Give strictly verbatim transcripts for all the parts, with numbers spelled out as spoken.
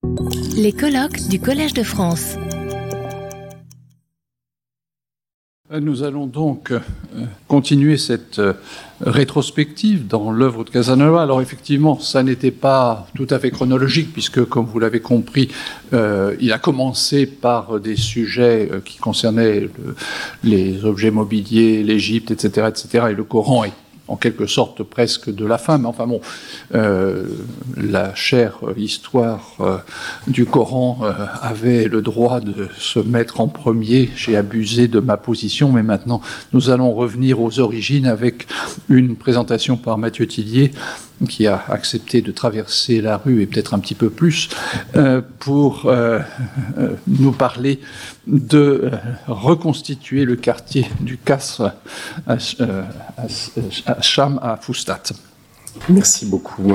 Les colloques du Collège de France. Nous allons donc continuer cette rétrospective dans l'œuvre de Casanova. Alors effectivement, ça n'était pas tout à fait chronologique, puisque, comme vous l'avez compris, euh, il a commencé par des sujets qui concernaient le, les objets mobiliers, l'Égypte, et cetera, et cetera, et le Coran est en quelque sorte presque de la fin, mais enfin bon, euh, la chère histoire euh, du Coran euh, avait le droit de se mettre en premier. J'ai abusé de ma position, mais maintenant nous allons revenir aux origines avec une présentation par Mathieu Tillier, qui a accepté de traverser la rue et peut-être un petit peu plus euh, pour euh, euh, nous parler de euh, reconstituer le quartier du Kasr à, euh, à, à Cham à Fustat. Merci beaucoup.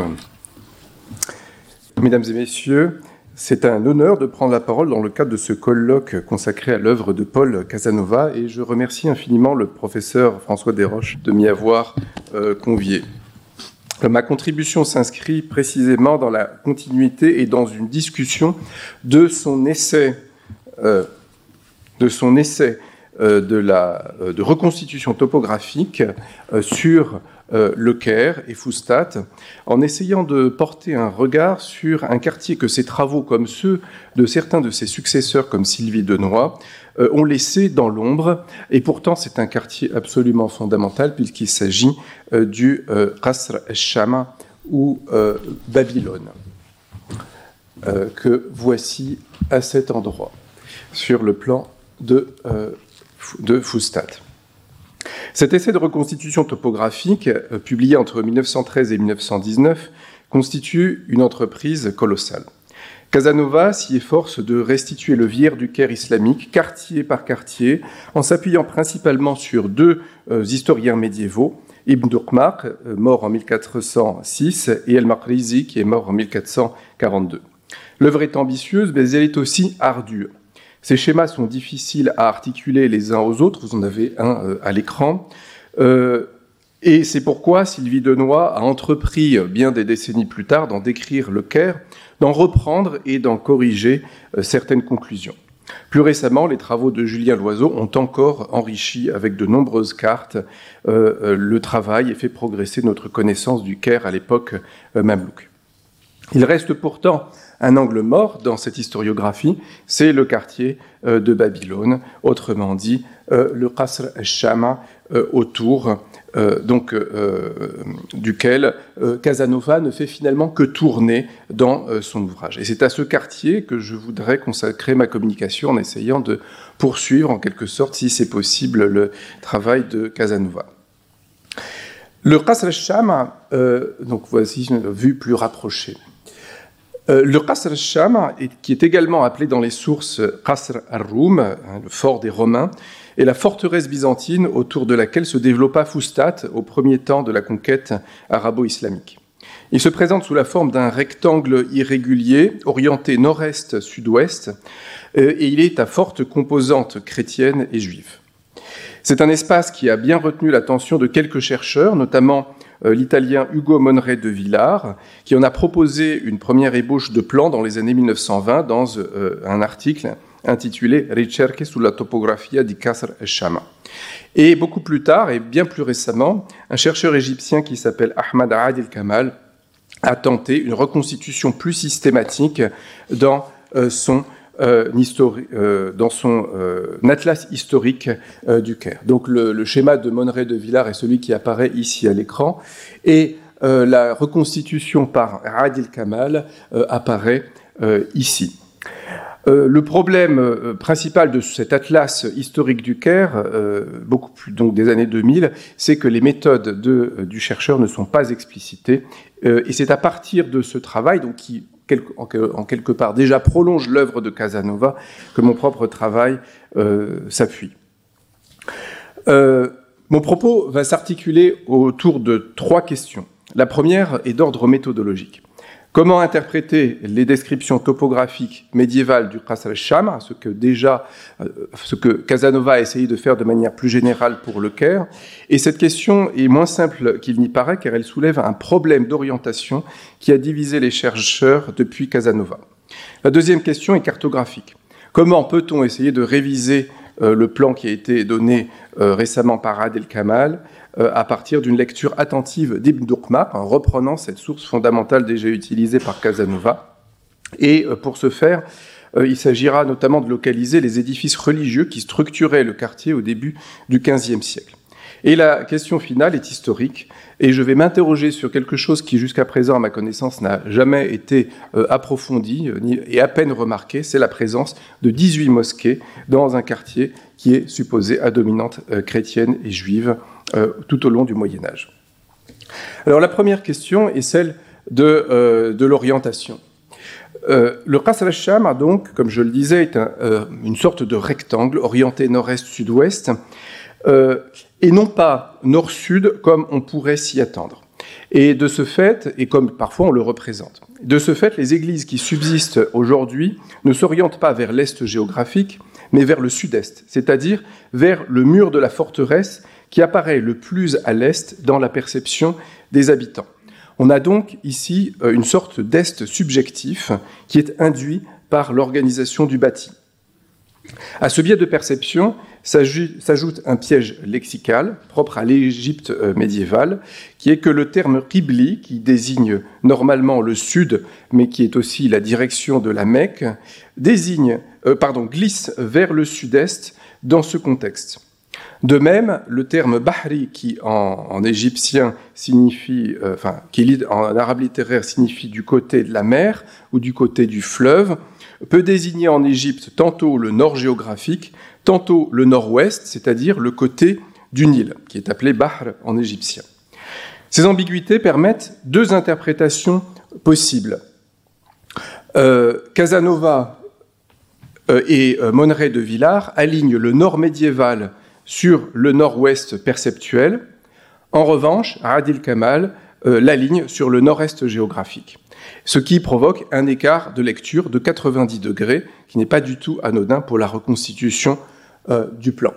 Mesdames et messieurs, c'est un honneur de prendre la parole dans le cadre de ce colloque consacré à l'œuvre de Paul Casanova, et je remercie infiniment le professeur François Desroches de m'y avoir euh, convié. Ma contribution s'inscrit précisément dans la continuité et dans une discussion de son essai, euh, de, son essai euh, de, la, euh, de reconstitution topographique euh, sur euh, Le Caire et Fustat, en essayant de porter un regard sur un quartier que ses travaux, comme ceux de certains de ses successeurs, comme Sylvie Denoy, euh, ont laissé dans l'ombre. Et pourtant, c'est un quartier absolument fondamental, puisqu'il s'agit euh, du euh, Qasr al-Sham, ou euh, Babylone, euh, que voici à cet endroit, sur le plan de, euh, de Fustat. Cet essai de reconstitution topographique, euh, publié entre mille neuf cent treize et mille neuf cent dix-neuf, constitue une entreprise colossale. Casanova s'y efforce de restituer le vierre du Caire islamique, quartier par quartier, en s'appuyant principalement sur deux euh, historiens médiévaux, Ibn Durkheim, euh, mort en mille quatre cent six, et El-Maqrizi, qui est mort en mille quatre cent quarante-deux. L'œuvre est ambitieuse, mais elle est aussi ardue. Ces schémas sont difficiles à articuler les uns aux autres, vous en avez un euh, à l'écran, euh, et c'est pourquoi Sylvie Denoy a entrepris, bien des décennies plus tard, d'en décrire le Caire, d'en reprendre et d'en corriger euh, certaines conclusions. Plus récemment, les travaux de Julien Loiseau ont encore enrichi avec de nombreuses cartes euh, euh, le travail et fait progresser notre connaissance du Caire à l'époque euh, mamelouk. Il reste pourtant un angle mort dans cette historiographie, c'est le quartier euh, de Babylone, autrement dit euh, le Qasr al-Sham, euh, autour euh, donc, euh, duquel euh, Casanova ne fait finalement que tourner dans euh, son ouvrage. Et c'est à ce quartier que je voudrais consacrer ma communication en essayant de poursuivre en quelque sorte, si c'est possible, le travail de Casanova. Le Qasr al-Sham, euh, donc voici une vue plus rapprochée. Euh, le Qasr al-Sham, qui est également appelé dans les sources Qasr al-Roum, hein, le fort des Romains, est la forteresse byzantine autour de laquelle se développa Fustat au premier temps de la conquête arabo-islamique. Il se présente sous la forme d'un rectangle irrégulier, orienté nord-est-sud-ouest, euh, et il est à forte composante chrétienne et juive. C'est un espace qui a bien retenu l'attention de quelques chercheurs, notamment euh, l'italien Ugo Monre de Villars, qui en a proposé une première ébauche de plan dans les années mille neuf cent vingt dans euh, un article intitulé « Ricerche sulla topografia di Qasr al-Sham ». Et beaucoup plus tard, et bien plus récemment, un chercheur égyptien qui s'appelle Ahmad Adil Kamal a tenté une reconstitution plus systématique dans euh, son Euh, histori- euh, dans son euh, atlas historique euh, du Caire. Donc le, le schéma de Monre de Villars est celui qui apparaît ici à l'écran, et euh, la reconstitution par Adil Kamal euh, apparaît euh, ici. Euh, le problème euh, principal de cet atlas historique du Caire, euh, beaucoup plus donc des années deux mille, c'est que les méthodes de, euh, du chercheur ne sont pas explicitées, euh, et c'est à partir de ce travail, donc qui en quelque part déjà prolonge l'œuvre de Casanova, que mon propre travail euh, s'appuie. Euh, mon propos va s'articuler autour de trois questions. La première est d'ordre méthodologique. Comment interpréter les descriptions topographiques médiévales du Qasr al-Sham, ce que déjà, ce que Casanova a essayé de faire de manière plus générale pour le Caire. Et cette question est moins simple qu'il n'y paraît, car elle soulève un problème d'orientation qui a divisé les chercheurs depuis Casanova. La deuxième question est cartographique. Comment peut-on essayer de réviser euh, le plan qui a été donné euh, récemment par Adel Kamal euh, à partir d'une lecture attentive d'Ibn Durkheim, en reprenant cette source fondamentale déjà utilisée par Casanova. Et euh, pour ce faire, euh, il s'agira notamment de localiser les édifices religieux qui structuraient le quartier au début du quinzième siècle. Et la question finale est historique, et je vais m'interroger sur quelque chose qui, jusqu'à présent, à ma connaissance, n'a jamais été euh, approfondi euh, ni, et à peine remarqué, c'est la présence de dix-huit mosquées dans un quartier qui est supposé à dominante euh, chrétienne et juive euh, tout au long du Moyen-Âge. Alors la première question est celle de, euh, de l'orientation. Euh, le Qasr al-Sham, donc, comme je le disais, est un, euh, une sorte de rectangle orienté nord-est-sud-ouest, euh, et non pas nord-sud comme on pourrait s'y attendre. Et de ce fait, et comme parfois on le représente, de ce fait, les églises qui subsistent aujourd'hui ne s'orientent pas vers l'est géographique, mais vers le sud-est, c'est-à-dire vers le mur de la forteresse qui apparaît le plus à l'est dans la perception des habitants. On a donc ici une sorte d'est subjectif qui est induit par l'organisation du bâti. À ce biais de perception s'ajoute un piège lexical propre à l'Égypte médiévale, qui est que le terme qibli, qui désigne normalement le sud, mais qui est aussi la direction de la Mecque, désigne, euh, pardon, glisse vers le sud-est dans ce contexte. De même, le terme bahri, qui en, en égyptien signifie, euh, enfin, qui en arabe littéraire signifie du côté de la mer ou du côté du fleuve, peut désigner en Égypte tantôt le nord géographique, tantôt le nord-ouest, c'est-à-dire le côté du Nil, qui est appelé Bahr en égyptien. Ces ambiguïtés permettent deux interprétations possibles. Euh, Casanova euh, et euh, Monneret de Villars alignent le nord médiéval sur le nord-ouest perceptuel. En revanche, Adil Kamal euh, l'aligne sur le nord-est géographique, ce qui provoque un écart de lecture de quatre-vingt-dix degrés, qui n'est pas du tout anodin pour la reconstitution euh, du plan.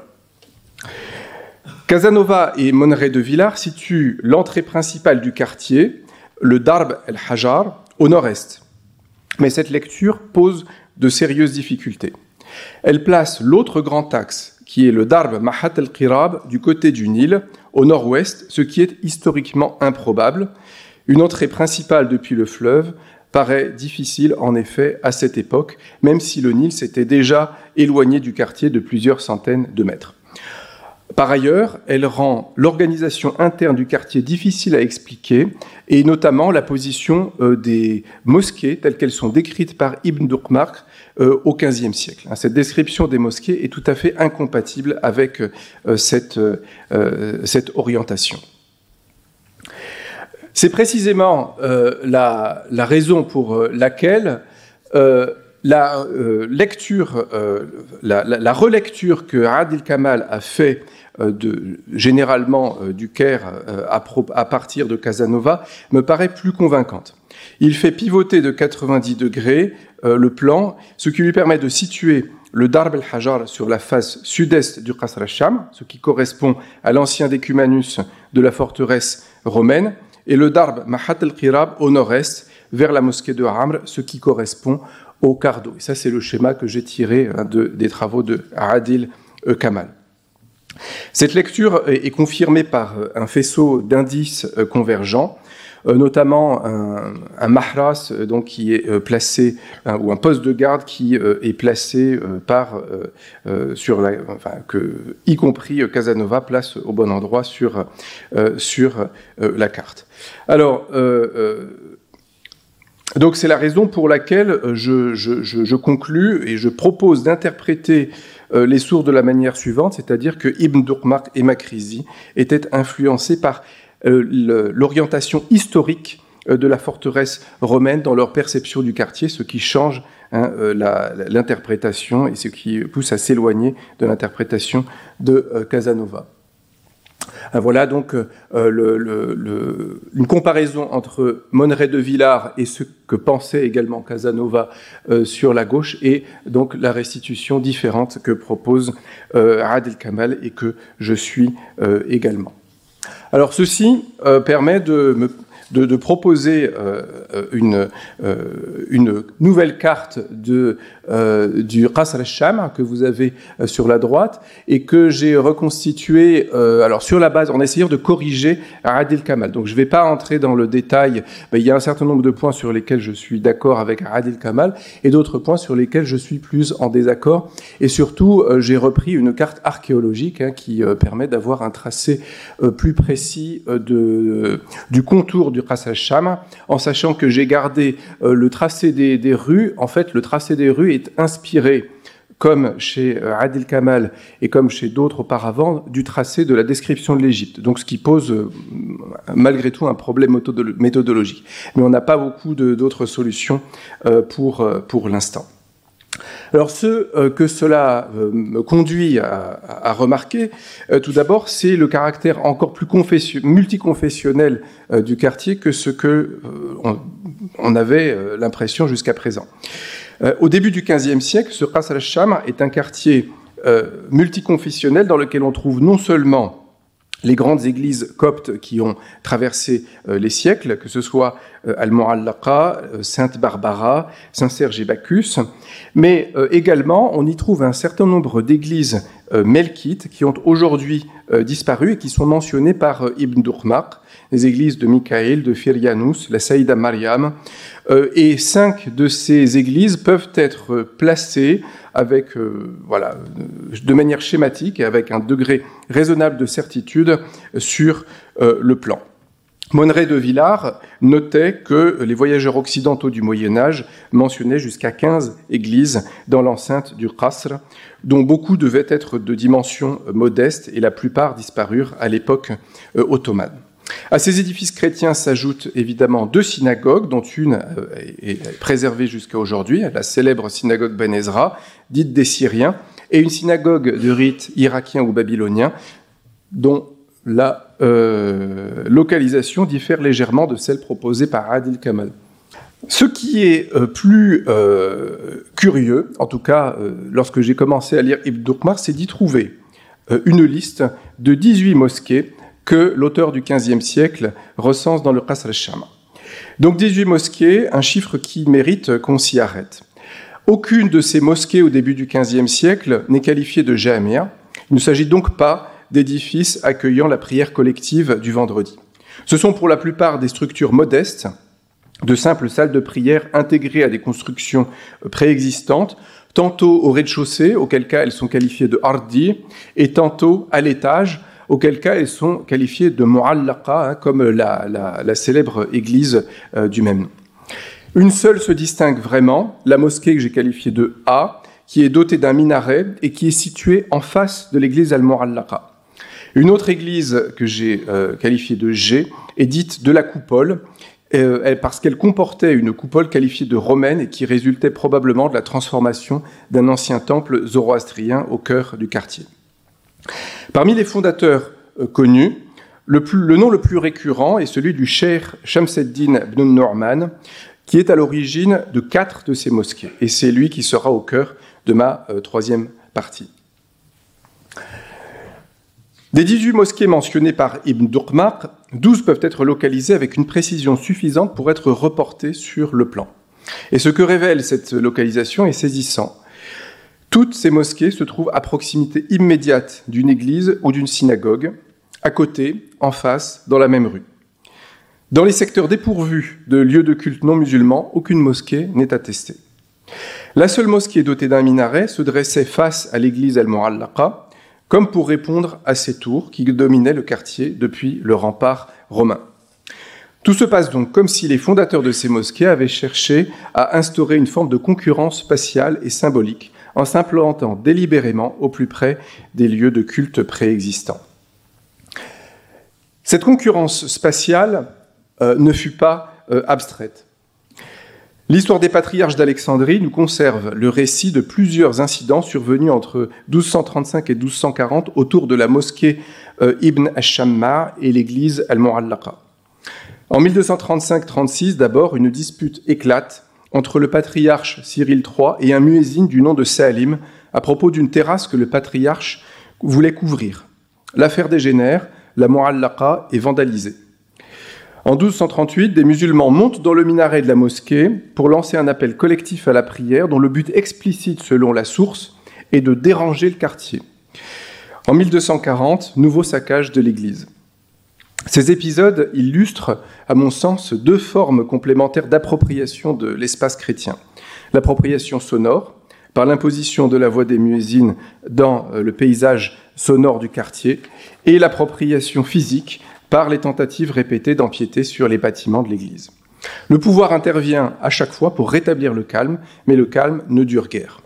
Casanova et Monneret de Villars situent l'entrée principale du quartier, le Darb el-Hajar, au nord-est. Mais cette lecture pose de sérieuses difficultés. Elle place l'autre grand axe, qui est le Darb Mahat el-Qirab, du côté du Nil, au nord-ouest, ce qui est historiquement improbable. Une entrée principale depuis le fleuve paraît difficile, en effet, à cette époque, même si le Nil s'était déjà éloigné du quartier de plusieurs centaines de mètres. Par ailleurs, elle rend l'organisation interne du quartier difficile à expliquer, et notamment la position euh, des mosquées telles qu'elles sont décrites par Ibn Durkheim euh, au quinzième siècle. Cette description des mosquées est tout à fait incompatible avec euh, cette, euh, cette orientation. C'est précisément euh, la, la raison pour laquelle euh, la euh, lecture, euh, la, la, la relecture que Adil Kamal a fait euh, de, généralement euh, du Caire euh, à, pro, à partir de Casanova me paraît plus convaincante. Il fait pivoter de quatre-vingt-dix degrés euh, le plan, ce qui lui permet de situer le Darb el-Hajar sur la face sud-est du Qasr al-Sham, ce qui correspond à l'ancien décumanus de la forteresse romaine, et le Darb Mahat el-Qirab au nord-est, vers la mosquée de Amr, ce qui correspond au quart d'eau. Et ça, c'est le schéma que j'ai tiré hein, de, des travaux de Adil Kamal. Cette lecture est, est confirmée par un faisceau d'indices euh, convergents, euh, notamment un, un mahras euh, donc, qui est euh, placé, hein, ou un poste de garde qui euh, est placé euh, par, euh, euh, sur la, enfin, que, y compris euh, Casanova place au bon endroit sur, euh, sur euh, la carte. Alors, euh, euh, donc c'est la raison pour laquelle je, je, je, je conclus et je propose d'interpréter euh, les sources de la manière suivante, c'est-à-dire que Ibn Durkheim et Makrizi étaient influencés par euh, le, l'orientation historique euh, de la forteresse romaine dans leur perception du quartier, ce qui change hein, euh, la, l'interprétation et ce qui pousse à s'éloigner de l'interprétation de euh, Casanova. Voilà donc euh, le, le, le, une comparaison entre Monneret de Villars et ce que pensait également Casanova euh, sur la gauche, et donc la restitution différente que propose euh, Adil Kamal et que je suis euh, également. Alors ceci euh, permet de me de, de proposer euh, une, euh, une nouvelle carte de, euh, du Qasr al-Sham que vous avez euh, sur la droite et que j'ai reconstitué euh, alors sur la base, en essayant de corriger Adil Kamal. Donc je ne vais pas entrer dans le détail, mais il y a un certain nombre de points sur lesquels je suis d'accord avec Adil Kamal et d'autres points sur lesquels je suis plus en désaccord. Et surtout, euh, j'ai repris une carte archéologique hein, qui euh, permet d'avoir un tracé euh, plus précis euh, de, euh, du contour du Qasr al-Sham, en sachant que j'ai gardé euh, le tracé des, des rues. En fait, le tracé des rues est inspiré, comme chez euh, Adil Kamal et comme chez d'autres auparavant, du tracé de la description de l'Égypte. Donc, ce qui pose euh, malgré tout un problème méthodologique. Mais on n'a pas beaucoup de, d'autres solutions euh, pour, euh, pour l'instant. Alors, ce euh, que cela euh, me conduit à, à remarquer, euh, tout d'abord, c'est le caractère encore plus multiconfessionnel euh, du quartier que ce que euh, on, on avait euh, l'impression jusqu'à présent. Euh, au début du quinzième siècle, ce Qasr al-Sham est un quartier euh, multiconfessionnel dans lequel on trouve non seulement les grandes églises coptes qui ont traversé euh, les siècles, que ce soit euh, Al-Mu'allaqa, euh, Sainte Barbara, Saint-Serge et Bacchus, mais euh, également on y trouve un certain nombre d'églises euh, melkites qui ont aujourd'hui euh, disparu et qui sont mentionnées par euh, Ibn Durmaq, les églises de Michaël, de Firyanus, la Saïda Mariam, euh, et cinq de ces églises peuvent être placées avec, euh, voilà, de manière schématique et avec un degré raisonnable de certitude sur euh, le plan. Monneret de Villars notait que les voyageurs occidentaux du Moyen-Âge mentionnaient jusqu'à quinze églises dans l'enceinte du Qasr, dont beaucoup devaient être de dimension modeste et la plupart disparurent à l'époque euh, ottomane. À ces édifices chrétiens s'ajoutent évidemment deux synagogues, dont une est préservée jusqu'à aujourd'hui, la célèbre synagogue Ben Ezra, dite des Syriens, et une synagogue de rite irakien ou babylonien, dont la euh, localisation diffère légèrement de celle proposée par Adil Kamal. Ce qui est euh, plus euh, curieux, en tout cas euh, lorsque j'ai commencé à lire Ibn Durmaq, c'est d'y trouver euh, une liste de dix-huit mosquées que l'auteur du quinzième siècle recense dans le Qasr al-Sham. Donc dix-huit mosquées, un chiffre qui mérite qu'on s'y arrête. Aucune de ces mosquées au début du quinzième siècle n'est qualifiée de jamia. Il ne s'agit donc pas d'édifices accueillant la prière collective du vendredi. Ce sont pour la plupart des structures modestes, de simples salles de prière intégrées à des constructions préexistantes, tantôt au rez-de-chaussée, auquel cas elles sont qualifiées de ardi, et tantôt à l'étage, auquel cas elles sont qualifiées de mu'allaqa, hein, comme la, la, la célèbre église euh, du même nom. Une seule se distingue vraiment, la mosquée que j'ai qualifiée de A, qui est dotée d'un minaret et qui est située en face de l'église al-Mu'allaqa. Une autre église que j'ai euh, qualifiée de G est dite de la coupole, euh, parce qu'elle comportait une coupole qualifiée de romaine et qui résultait probablement de la transformation d'un ancien temple zoroastrien au cœur du quartier. Parmi les fondateurs euh, connus, le, plus, le nom le plus récurrent est celui du cheikh Shamseddin ibn Nu'man, qui est à l'origine de quatre de ces mosquées. Et c'est lui qui sera au cœur de ma euh, troisième partie. Des dix-huit mosquées mentionnées par Ibn Durmaq, douze peuvent être localisées avec une précision suffisante pour être reportées sur le plan. Et ce que révèle cette localisation est saisissant. Toutes ces mosquées se trouvent à proximité immédiate d'une église ou d'une synagogue, à côté, en face, dans la même rue. Dans les secteurs dépourvus de lieux de culte non musulmans, aucune mosquée n'est attestée. La seule mosquée dotée d'un minaret se dressait face à l'église al-Mu'allaqa, comme pour répondre à ces tours qui dominaient le quartier depuis le rempart romain. Tout se passe donc comme si les fondateurs de ces mosquées avaient cherché à instaurer une forme de concurrence spatiale et symbolique en s'implantant délibérément au plus près des lieux de culte préexistants. Cette concurrence spatiale euh, ne fut pas euh, abstraite. L'histoire des patriarches d'Alexandrie nous conserve le récit de plusieurs incidents survenus entre douze cent trente-cinq et douze cent quarante autour de la mosquée euh, Ibn Ash-Shammar et l'église al-Mu'allaqa. En mille deux cent trente-cinq trente-six, d'abord, une dispute éclate entre le patriarche Cyril trois et un muezzin du nom de Salim à propos d'une terrasse que le patriarche voulait couvrir. L'affaire dégénère, la Mu'allaqa est vandalisée. En douze cent trente-huit, des musulmans montent dans le minaret de la mosquée pour lancer un appel collectif à la prière dont le but explicite, selon la source, est de déranger le quartier. En mille deux cent quarante, nouveau saccage de l'église. Ces épisodes illustrent, à mon sens, deux formes complémentaires d'appropriation de l'espace chrétien. L'appropriation sonore, par l'imposition de la voix des muezzins dans le paysage sonore du quartier, et l'appropriation physique, par les tentatives répétées d'empiéter sur les bâtiments de l'église. Le pouvoir intervient à chaque fois pour rétablir le calme, mais le calme ne dure guère.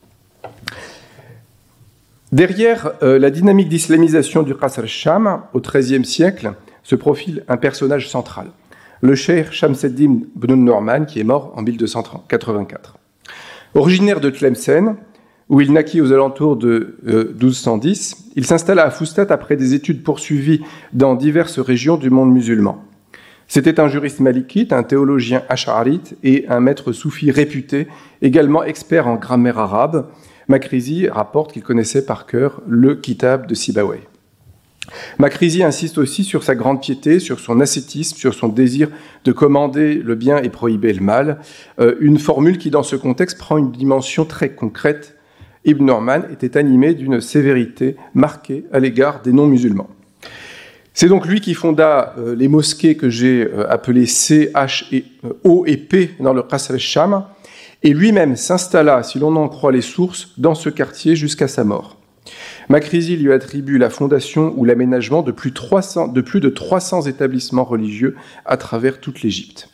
Derrière euh, la dynamique d'islamisation du Qasr al-Sham, au treizième siècle, se profile un personnage central, le cheikh Shamseddin ibn Norman, qui est mort en mille deux cent quatre-vingt-quatre. Originaire de Tlemcen, où il naquit aux alentours de euh, douze cent dix, il s'installa à Foustat après des études poursuivies dans diverses régions du monde musulman. C'était un juriste malikite, un théologien ash'arite et un maître soufi réputé, également expert en grammaire arabe. Makrizi rapporte qu'il connaissait par cœur le Kitab de Sibawayh. Makrizi insiste aussi sur sa grande piété, sur son ascétisme, sur son désir de commander le bien et prohiber le mal, euh, une formule qui, dans ce contexte, prend une dimension très concrète. Ibn Norman était animé d'une sévérité marquée à l'égard des non-musulmans. C'est donc lui qui fonda euh, les mosquées que j'ai euh, appelées C, H, et, euh, O et P dans le Qasr al-Sham, et lui-même s'installa, si l'on en croit les sources, dans ce quartier jusqu'à sa mort. Makrizi lui attribue la fondation ou l'aménagement de plus, trois cents, de plus de trois cents établissements religieux à travers toute l'Égypte.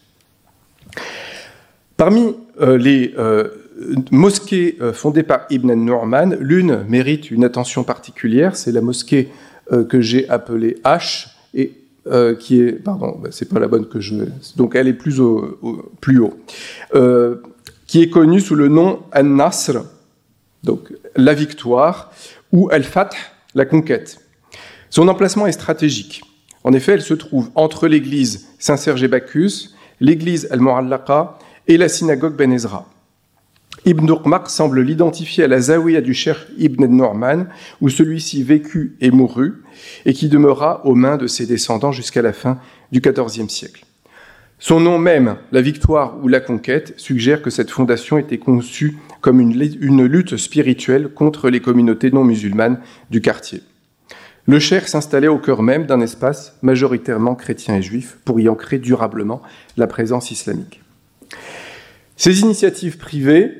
Parmi euh, les euh, mosquées euh, fondées par Ibn Norman, l'une mérite une attention particulière, c'est la mosquée euh, que j'ai appelée H, et euh, qui est, pardon, bah, c'est pas la bonne que je, donc elle est plus au, au plus haut, euh, qui est connue sous le nom An-Nasr, donc la victoire, ou Al-Fath, la conquête. Son emplacement est stratégique. En effet, elle se trouve entre l'église Saint-Serge et Bacchus, l'église Al-Mu'allaqa et la synagogue Ben Ezra. Ibn Durqmaq semble l'identifier à la zawiya du cheikh Ibn Norman, où celui-ci vécut et mourut, et qui demeura aux mains de ses descendants jusqu'à la fin du quatorzième siècle. Son nom même, la victoire ou la conquête, suggère que cette fondation était conçue comme une, une lutte spirituelle contre les communautés non musulmanes du quartier. Le cheikh s'installait au cœur même d'un espace majoritairement chrétien et juif pour y ancrer durablement la présence islamique. Ces initiatives privées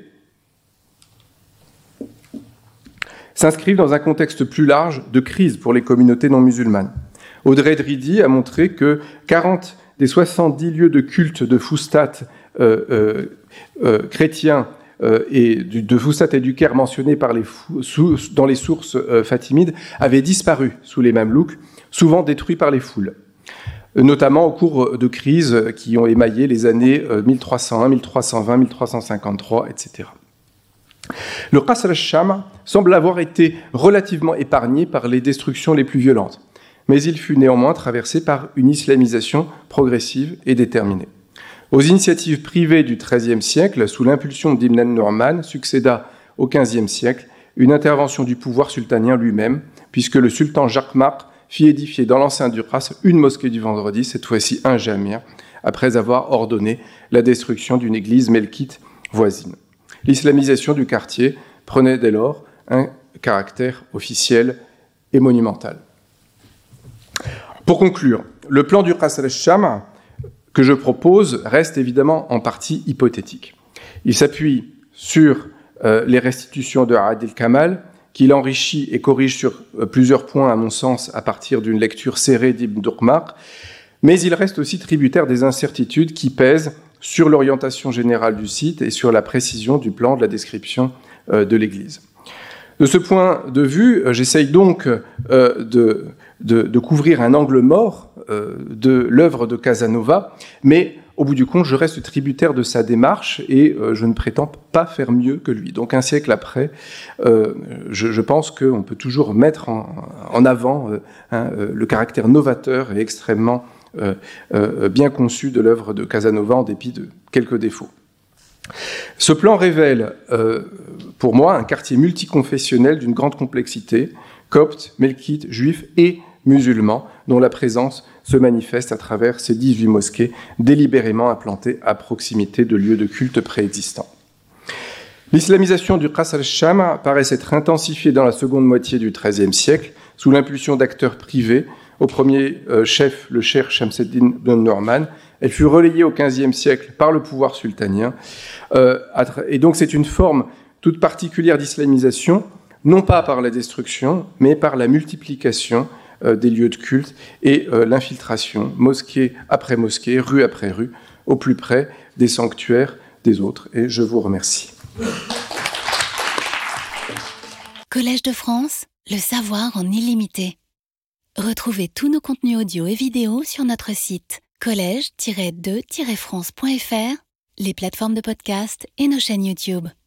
s'inscrivent dans un contexte plus large de crise pour les communautés non musulmanes. Audrey Dridi a montré que quarante des soixante-dix lieux de culte de Foustat euh, euh, euh, chrétiens euh, et du, de Foustat et du Caire mentionnés par les fou, sous, dans les sources euh, fatimides avaient disparu sous les Mamelouks, souvent détruits par les foules, notamment au cours de crises qui ont émaillé les années mille trois cent un, mille trois cent vingt, mille trois cent cinquante-trois, et cetera. Le Qasr al-Sham semble avoir été relativement épargné par les destructions les plus violentes, mais il fut néanmoins traversé par une islamisation progressive et déterminée. Aux initiatives privées du treizième siècle, sous l'impulsion d'Ibn Norman, succéda au quinzième siècle une intervention du pouvoir sultanien lui-même, puisque le sultan Jaqmaq fit édifier dans l'enceinte du Qasr une mosquée du vendredi, cette fois-ci un jamia, après avoir ordonné la destruction d'une église melkite voisine. L'islamisation du quartier prenait dès lors un caractère officiel et monumental. Pour conclure, le plan du Qasr al-Sham que je propose reste évidemment en partie hypothétique. Il s'appuie sur euh, les restitutions de Adil Kamal, qu'il enrichit et corrige sur euh, plusieurs points, à mon sens, à partir d'une lecture serrée d'Ibn Durqmaq, mais il reste aussi tributaire des incertitudes qui pèsent sur l'orientation générale du site et sur la précision du plan de la description euh, de l'église. De ce point de vue, euh, j'essaye donc euh, de, de, de couvrir un angle mort euh, de l'œuvre de Casanova, mais au bout du compte, je reste tributaire de sa démarche et euh, je ne prétends pas faire mieux que lui. Donc un siècle après, euh, je, je pense qu'on peut toujours mettre en, en avant euh, hein, euh, le caractère novateur et extrêmement euh, euh, bien conçu de l'œuvre de Casanova en dépit de quelques défauts. Ce plan révèle, euh, pour moi, un quartier multiconfessionnel d'une grande complexité, coptes, melkites, juifs et musulmans, dont la présence se manifeste à travers ces dix-huit mosquées délibérément implantées à proximité de lieux de culte préexistants. L'islamisation du Qasr al-Sham paraît s'être intensifiée dans la seconde moitié du treizième siècle, sous l'impulsion d'acteurs privés, au premier euh, chef, le cheikh Shamseddin ibn Nu'man. Elle fut relayée au quinzième siècle par le pouvoir sultanien. Euh, et donc c'est une forme toute particulière d'islamisation, non pas par la destruction, mais par la multiplication euh, des lieux de culte et euh, l'infiltration, mosquée après mosquée, rue après rue, au plus près des sanctuaires des autres. Et je vous remercie. Collège de France, le savoir en illimité. Retrouvez tous nos contenus audio et vidéo sur notre site collège tiret de tiret france point f r, les plateformes de podcast et nos chaînes YouTube.